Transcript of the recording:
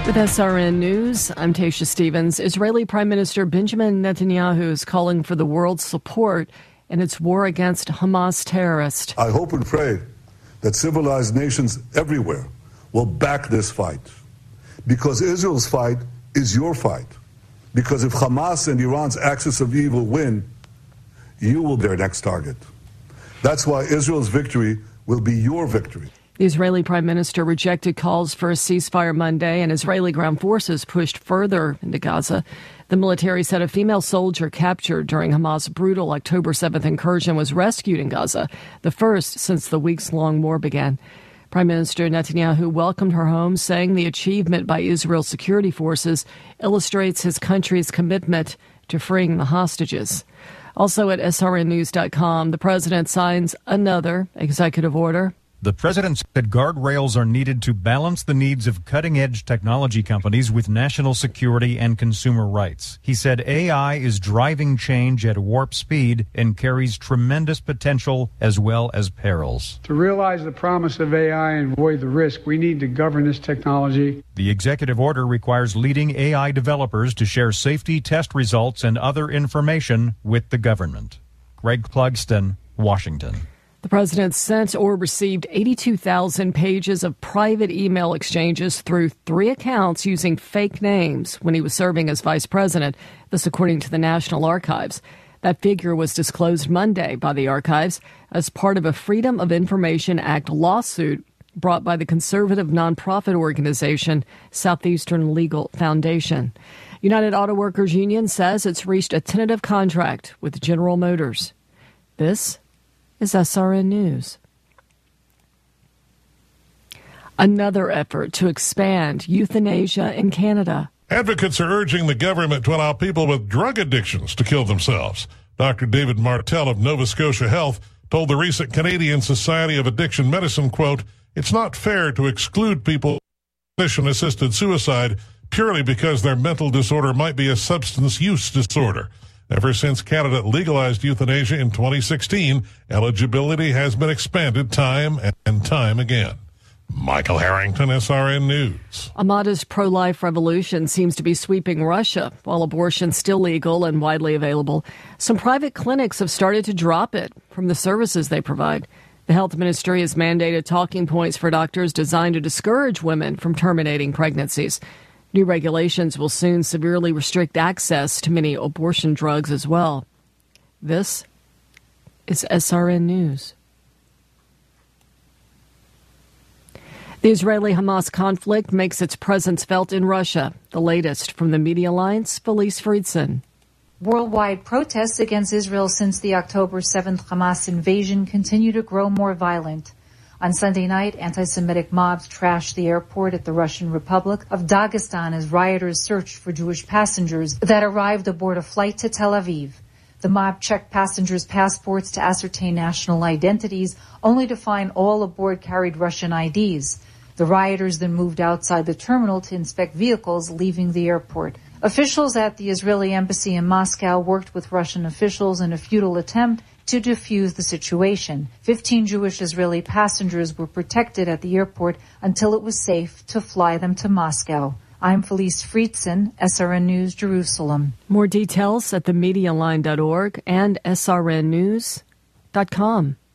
With SRN News, I'm Tasha Stevens. Israeli Prime Minister Benjamin Netanyahu is calling for the world's support in its war against Hamas terrorists. I hope and pray that civilized nations everywhere will back this fight, because Israel's fight is your fight. Because if Hamas and Iran's axis of evil win, you will be their next target. That's why Israel's victory will be your victory. The Israeli Prime Minister rejected calls for a ceasefire Monday, and Israeli ground forces pushed further into Gaza. The military said a female soldier captured during Hamas' brutal October 7th incursion was rescued in Gaza, the first since the weeks-long war began. Prime Minister Netanyahu welcomed her home, saying the achievement by Israel's security forces illustrates his country's commitment to freeing the hostages. Also at srnnews.com, the president signs another executive order. The president said guardrails are needed to balance the needs of cutting-edge technology companies with national security and consumer rights. He said AI is driving change at warp speed and carries tremendous potential as well as perils. To realize the promise of AI and avoid the risk, we need to govern this technology. The executive order requires leading AI developers to share safety test results and other information with the government. Greg Clugston, Washington. The president sent or received 82,000 pages of private email exchanges through 3 accounts using fake names when he was serving as vice president, this according to the National Archives. That figure was disclosed Monday by the archives as part of a Freedom of Information Act lawsuit brought by the conservative nonprofit organization Southeastern Legal Foundation. United Auto Workers Union says it's reached a tentative contract with General Motors. This is SRN News. Another effort to expand euthanasia in Canada. Advocates are urging the government to allow people with drug addictions to kill themselves. Dr. David Martel of Nova Scotia Health told the recent Canadian Society of Addiction Medicine, quote, "It's not fair to exclude people with physician-assisted suicide purely because their mental disorder might be a substance use disorder." Ever since Canada legalized euthanasia in 2016, eligibility has been expanded time and time again. Michael Harrington, SRN News. A modest pro-life revolution seems to be sweeping Russia. While abortion's still legal and widely available, some private clinics have started to drop it from the services they provide. The health ministry has mandated talking points for doctors designed to discourage women from terminating pregnancies. New regulations will soon severely restrict access to many abortion drugs as well. This is SRN News. The Israeli-Hamas conflict makes its presence felt in Russia. The latest from the Media Alliance, Felice Friedson. Worldwide protests against Israel since the October 7th Hamas invasion continue to grow more violent. On Sunday night, anti-Semitic mobs trashed the airport at the Russian Republic of Dagestan as rioters searched for Jewish passengers that arrived aboard a flight to Tel Aviv. The mob checked passengers' passports to ascertain national identities, only to find all aboard carried Russian IDs. The rioters then moved outside the terminal to inspect vehicles leaving the airport. Officials at the Israeli embassy in Moscow worked with Russian officials in a futile attempt to defuse the situation. 15 Jewish Israeli passengers were protected at the airport until it was safe to fly them to Moscow. I'm Felice Friedson, SRN News, Jerusalem. More details at themedialine.org and srnnews.com.